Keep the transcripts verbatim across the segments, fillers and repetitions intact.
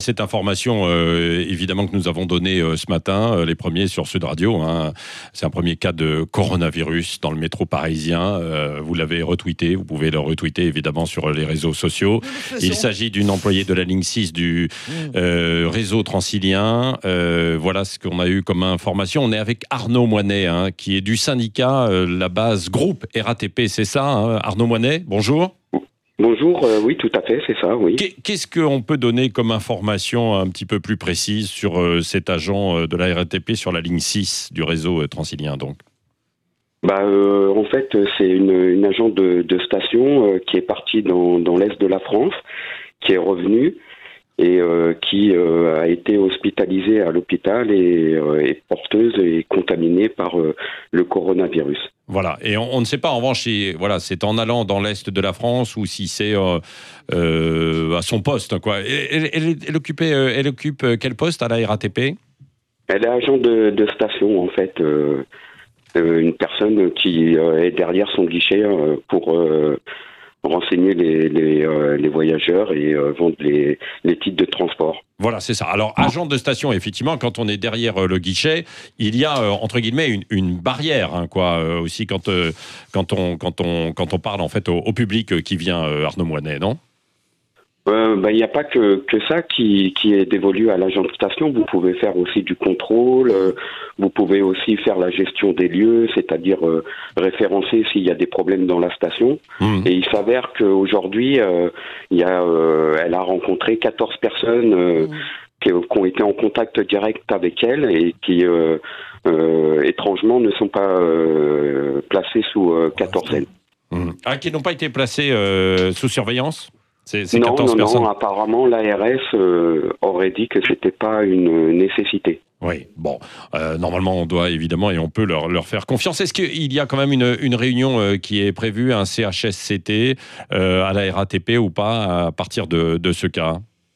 Cette information, euh, évidemment, que nous avons donnée euh, ce matin, euh, les premiers sur Sud Radio, hein, c'est un premier cas de coronavirus dans le métro parisien. Euh, vous l'avez retweeté, vous pouvez le retweeter évidemment sur les réseaux sociaux. Il s'agit d'une employée de la ligne six du euh, réseau transilien. Euh, voilà ce qu'on a eu comme information. On est avec Arnaud Moinet, hein, qui est du syndicat, euh, la base groupe R A T P, c'est ça, hein, Arnaud Moinet, bonjour. Bonjour, euh, oui, tout à fait, c'est ça, oui. Qu'est-ce qu'on peut donner comme information un petit peu plus précise sur euh, cet agent euh, de la R A T P sur la ligne six du réseau euh, transilien, donc? Bah, euh, en fait, c'est une, une agent de, de station euh, qui est partie dans, dans l'est de la France, qui est revenue et euh, qui euh, a été hospitalisée à l'hôpital et euh, est porteuse et contaminée par euh, le coronavirus. Voilà, et on, on ne sait pas en revanche si voilà, c'est en allant dans l'est de la France ou si c'est euh, euh, à son poste, quoi. Elle, elle, elle, occupe, elle occupe quel poste à la R A T P? Elle est agent de, de station, en fait. Euh, euh, une personne qui euh, est derrière son guichet euh, pour euh, renseigner les, les, euh, les voyageurs et euh, vendre les, les titres de transport. Voilà, c'est ça. Alors, agent de station, effectivement, quand on est derrière euh, le guichet, il y a, euh, entre guillemets, une, une barrière, hein, quoi, euh, aussi, quand, euh, quand, on, quand, on, quand on parle, en fait, au, au public euh, qui vient, euh, Arnaud Moinet, non? Il euh, bah, n'y a pas que, que ça qui, qui est dévolu à l'agent de station. Vous pouvez faire aussi du contrôle, euh, vous pouvez aussi faire la gestion des lieux, c'est-à-dire euh, référencer s'il y a des problèmes dans la station. Mmh. Et il s'avère qu'aujourd'hui, euh, y a, euh, elle a rencontré quatorze personnes euh, mmh. qui, qui ont été en contact direct avec elle et qui, euh, euh, étrangement, ne sont pas euh, placées sous euh, quatorzaine. Mmh. Ah, qui n'ont pas été placées euh, sous surveillance? C'est, c'est non, non, personnes. non, apparemment l'A R S euh, aurait dit que c'était pas une nécessité. Oui, bon, euh, normalement on doit évidemment et on peut leur, leur faire confiance. Est-ce qu'il y a quand même une, une réunion euh, qui est prévue, un C H S C T euh, à la R A T P ou pas à partir de, de ce cas?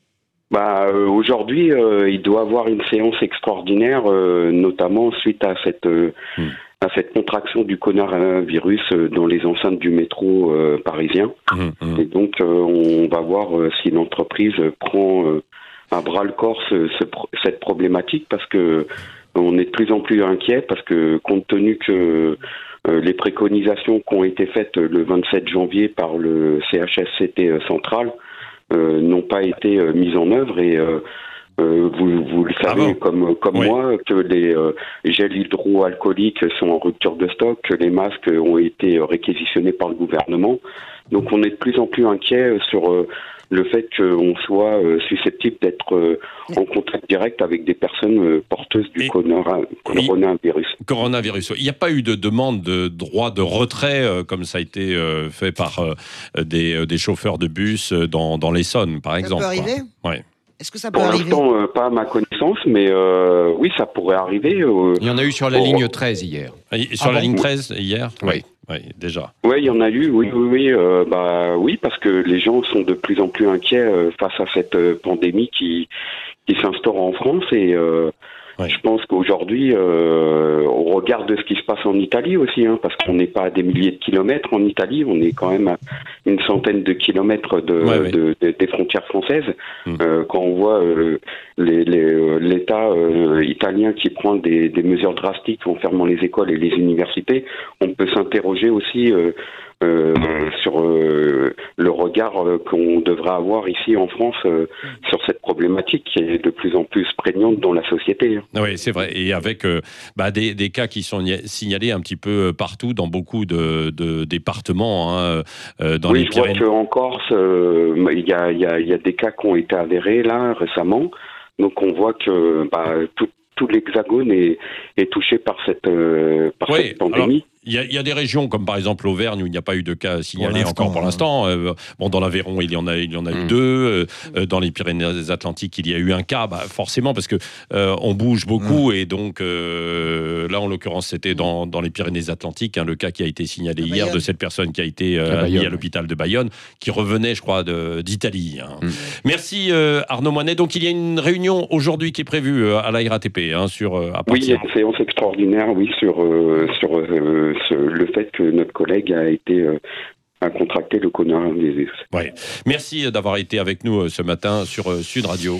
Bah, euh, aujourd'hui, euh, il doit y avoir une séance extraordinaire, euh, notamment suite à cette... Euh, hmm. à cette contraction du coronavirus dans les enceintes du métro euh, parisien. Mmh, mmh. Et donc, euh, on va voir euh, si l'entreprise prend euh, à bras-le-corps ce, ce, cette problématique, parce que on est de plus en plus inquiet, parce que compte tenu que euh, les préconisations qui ont été faites le vingt-sept janvier par le C H S C T central euh, n'ont pas été euh, mises en œuvre et euh, Euh, vous, vous le savez, ah bon comme, comme oui. moi, que les euh, gels hydroalcooliques sont en rupture de stock, que les masques ont été réquisitionnés par le gouvernement. Donc on est de plus en plus inquiet sur euh, le fait qu'on soit euh, susceptible d'être euh, en contact direct avec des personnes euh, porteuses du coronavirus. Coronavirus. Il n'y a pas eu de demande de droit de retrait, euh, comme ça a été euh, fait par euh, des, des chauffeurs de bus dans, dans l'Essonne, par exemple. Ça peut arriver ? Ouais. Est-ce que ça peut Pour arriver ? l'instant, euh, pas à ma connaissance, mais euh, oui, ça pourrait arriver. Euh, il y en a eu sur la oh. ligne treize hier. Sur ah la bon ligne treize hier ? Oui. Oui, déjà. Oui, il y en a eu, oui, oui, oui, euh, bah, oui, parce que les gens sont de plus en plus inquiets euh, face à cette euh, pandémie qui, qui s'instaure en France et euh, ouais. je pense qu'aujourd'hui, euh, au regard de ce qui se passe en Italie aussi, hein, parce qu'on n'est pas à des milliers de kilomètres en Italie, on est quand même à une centaine de kilomètres de, ouais, ouais. de, de, des frontières françaises. Mmh. Euh, quand on voit euh, les, les, l'État euh, italien qui prend des, des mesures drastiques en fermant les écoles et les universités, on peut s'interroger aussi euh, euh, sur euh, le regard euh, qu'on devrait avoir ici en France euh, sur cette problématique qui est de plus en plus prégnante dans la société. Oui, c'est vrai. Et avec euh, bah, des, des cas qui sont signalés un petit peu partout dans beaucoup de, de départements, hein, euh, dans oui, les Pyrénées. Oui, je vois qu'en Corse, euh, il y, a, y, a, y a des cas qui ont été avérés là récemment. Donc on voit que bah, tout, tout l'Hexagone est, est touché par cette, euh, par oui, cette pandémie. Alors... Il y, a, il y a des régions comme par exemple l'Auvergne où il n'y a pas eu de cas signalés encore pour l'instant. Euh, bon, dans l'Aveyron il y en a, il y en a mmh. eu deux. Euh, dans les Pyrénées-Atlantiques il y a eu un cas, bah, forcément parce que euh, on bouge beaucoup mmh. et donc euh, là en l'occurrence c'était dans, dans les Pyrénées-Atlantiques hein, le cas qui a été signalé de hier Bayonne. De cette personne qui a été euh, admise à l'hôpital de Bayonne, qui revenait je crois de, d'Italie. Hein. Mmh. Merci euh, Arnaud Moinet. Donc il y a une réunion aujourd'hui qui est prévue euh, à la R A T P hein, sur euh, à partir... Oui, il y a une séance extraordinaire oui sur euh, sur euh, le fait que notre collègue a été euh, a contracté le coronavirus. Ouais. Merci d'avoir été avec nous ce matin sur Sud Radio.